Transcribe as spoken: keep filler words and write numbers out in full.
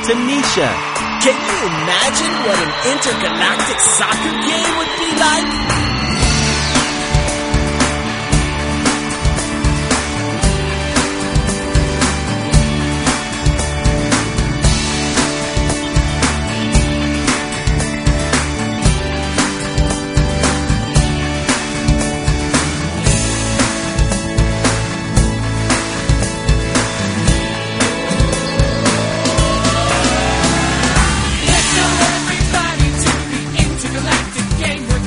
Tanisha. Can you imagine what an intergalactic soccer game would be?